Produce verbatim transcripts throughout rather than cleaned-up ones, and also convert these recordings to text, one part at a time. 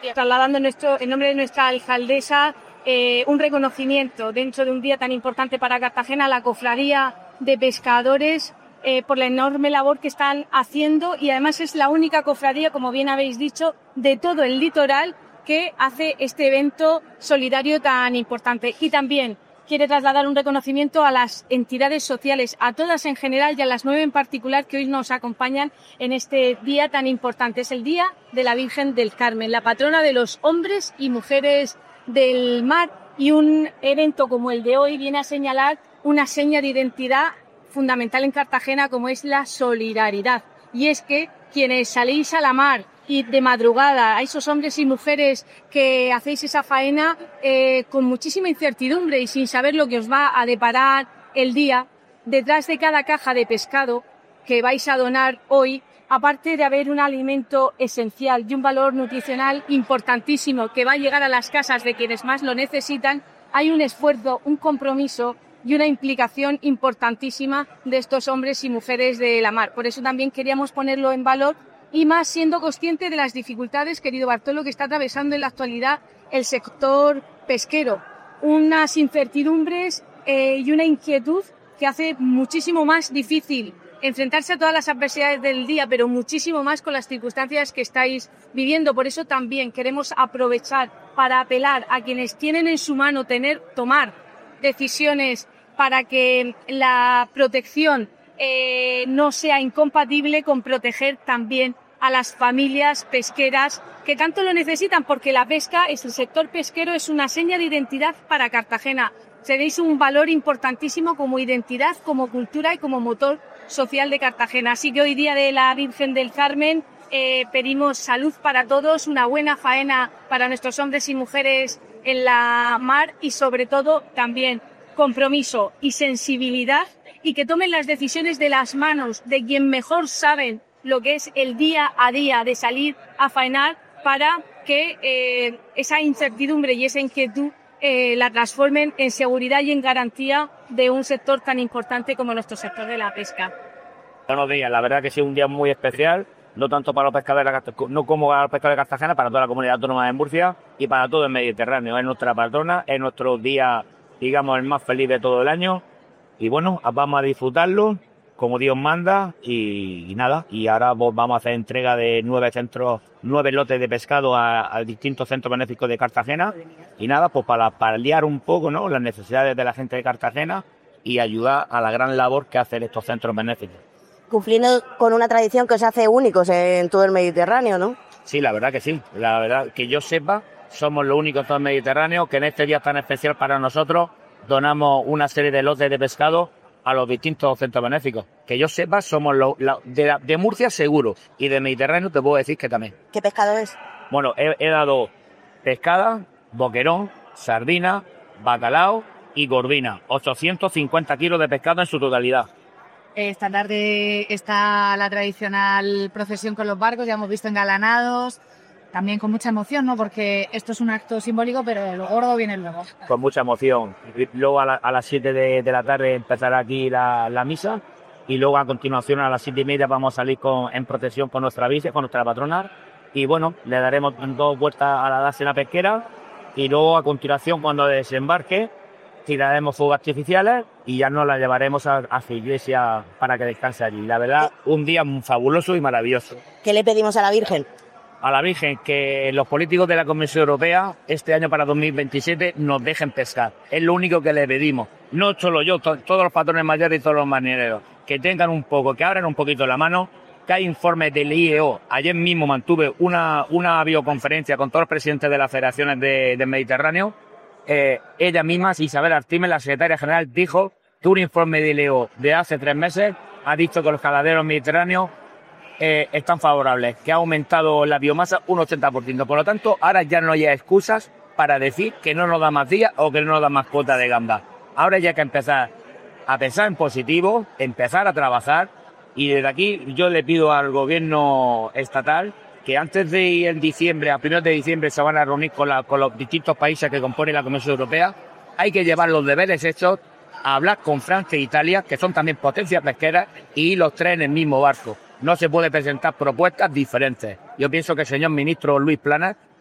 trasladando nuestro, en nombre de nuestra alcaldesa eh, un reconocimiento dentro de un día tan importante para Cartagena a la Cofradía de Pescadores eh, por la enorme labor que están haciendo, y además es la única cofradía, como bien habéis dicho, de todo el litoral que hace este evento solidario tan importante. Y también quiere trasladar un reconocimiento a las entidades sociales, a todas en general y a las nueve en particular que hoy nos acompañan en este día tan importante. Es el Día de la Virgen del Carmen, la patrona de los hombres y mujeres del mar, y un evento como el de hoy viene a señalar una seña de identidad fundamental en Cartagena, como es la solidaridad. Y es que quienes salís a la mar y de madrugada, a esos hombres y mujeres que hacéis esa faena eh, con muchísima incertidumbre y sin saber lo que os va a deparar el día, detrás de cada caja de pescado que vais a donar hoy, aparte de haber un alimento esencial y un valor nutricional importantísimo que va a llegar a las casas de quienes más lo necesitan, hay un esfuerzo, un compromiso y una implicación importantísima de estos hombres y mujeres de la mar. Por eso también queríamos ponerlo en valor, y más siendo consciente de las dificultades, querido Bartolo, que está atravesando en la actualidad el sector pesquero. Unas incertidumbres eh, y una inquietud que hace muchísimo más difícil enfrentarse a todas las adversidades del día, pero muchísimo más con las circunstancias que estáis viviendo. Por eso también queremos aprovechar para apelar a quienes tienen en su mano tener, tomar decisiones para que la protección eh, no sea incompatible con proteger también a las familias pesqueras que tanto lo necesitan, porque la pesca, es el sector pesquero, es una seña de identidad para Cartagena. Tenéis un valor importantísimo como identidad, como cultura y como motor social de Cartagena. Así que hoy, Día de la Virgen del Carmen, eh, pedimos salud para todos, una buena faena para nuestros hombres y mujeres en la mar, y sobre todo también compromiso y sensibilidad, y que tomen las decisiones de las manos de quien mejor saben lo que es el día a día de salir a faenar, para que eh, esa incertidumbre y esa inquietud eh, la transformen en seguridad y en garantía de un sector tan importante como nuestro sector de la pesca. Buenos días, la verdad que sí, un día muy especial, no tanto para los pescadores, no como para los pescadores de Cartagena, para toda la comunidad autónoma de Murcia y para todo el Mediterráneo. Es nuestra patrona, es nuestro día, digamos, el más feliz de todo el año, y bueno, vamos a disfrutarlo como Dios manda, y, y nada, y ahora pues, vamos a hacer entrega de nueve centros, nueve lotes de pescado a, a distintos centros benéficos de Cartagena, y nada, pues para paliar un poco, ¿no?, las necesidades de la gente de Cartagena y ayudar a la gran labor que hacen estos centros benéficos. Cumpliendo con una tradición que os hace únicos en todo el Mediterráneo, ¿no? Sí, la verdad que sí, la verdad que yo sepa, somos los únicos en todo el Mediterráneo que en este día tan especial para nosotros donamos una serie de lotes de pescado a los distintos centros benéficos. Que yo sepa, somos los, la, de, de Murcia seguro, y de Mediterráneo te puedo decir que también. ¿Qué pescado es? Bueno, he, he dado pescada, boquerón, sardina, bacalao y gordina. ochocientos cincuenta kilos de pescado en su totalidad. Esta tarde está la tradicional procesión con los barcos, ya hemos visto engalanados, también con mucha emoción, ¿no? Porque esto es un acto simbólico, pero lo gordo viene luego. Con mucha emoción. Luego a, la, a las siete de, de la tarde empezará aquí la, la misa, y luego a continuación a las siete y media vamos a salir con, en procesión con nuestra virgen, con nuestra patrona, y bueno, le daremos dos vueltas a la dársena pesquera, y luego a continuación, cuando desembarque, tiraremos fuegos artificiales y ya nos la llevaremos a, a su iglesia para que descanse allí. La verdad, un día fabuloso y maravilloso. ¿Qué le pedimos a la Virgen? A la Virgen que los políticos de la Comisión Europea este año para dos mil veintisiete nos dejen pescar. Es lo único que le pedimos. No solo yo, to- todos los patrones mayores y todos los marineros. Que tengan un poco, que abran un poquito la mano, que hay informes del I E O. Ayer mismo mantuve una, una videoconferencia con todos los presidentes de las federaciones de, del Mediterráneo. Eh, ella misma, Isabel Artimes, la secretaria general, dijo que un informe del I E O de hace tres meses ha dicho que los caladeros mediterráneos Eh, están favorables, que ha aumentado la biomasa un ochenta por ciento. Por lo tanto, ahora ya no hay excusas para decir que no nos da más días o que no nos da más cuota de gamba. Ahora ya hay que empezar a pensar en positivo, empezar a trabajar, y desde aquí yo le pido al gobierno estatal que antes de ir en diciembre, a primeros de diciembre, se van a reunir con, la, con los distintos países que componen la Comisión Europea. Hay que llevar los deberes hechos, a hablar con Francia e Italia, que son también potencias pesqueras, y los tres en el mismo barco. No se puede presentar propuestas diferentes. Yo pienso que el señor ministro Luis Planas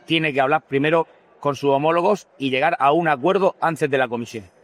tiene que hablar primero con sus homólogos y llegar a un acuerdo antes de la comisión.